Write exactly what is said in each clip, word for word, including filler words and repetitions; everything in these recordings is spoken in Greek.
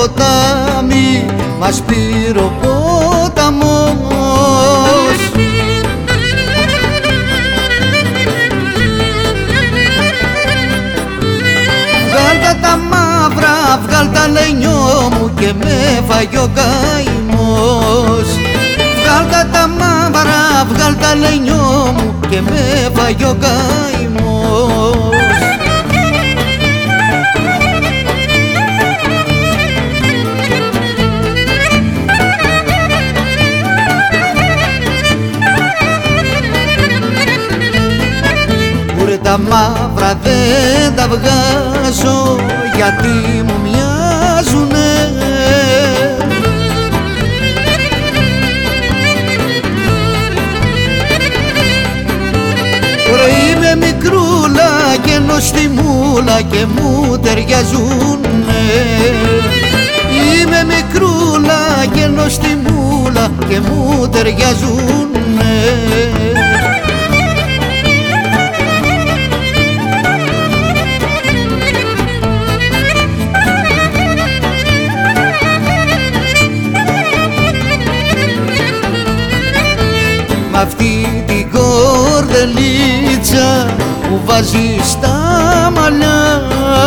ποτάμι μας πήρε ο ποταμός. Βγάλ' τα μαύρα, βγάλ' τα λενιό μου και με φάγει ο καημός. Βγάλ' τα μαύρα, βγάλ' τα λενιό μου και με φάγει ο καημός. Τα μαύρα δεν τα βγάζω γιατί μου μοιάζουνε. Τώρα είμαι μικρούλα και νοστιμούλα και μου ταιριαζούνε. Είμαι μικρούλα και νοστιμούλα και μου ταιριαζούνε. Μ' αυτή την κορδελίτσα που βάζει στα μαλλιά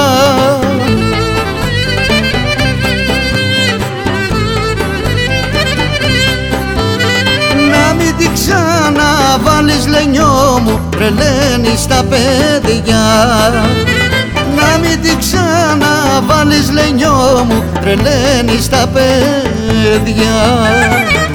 να μην την ξαναβάλεις λενιό μου, τρελαίνεις τα παιδιά. Να μην την ξαναβάλεις λενιό μου, τρελαίνεις τα παιδιά.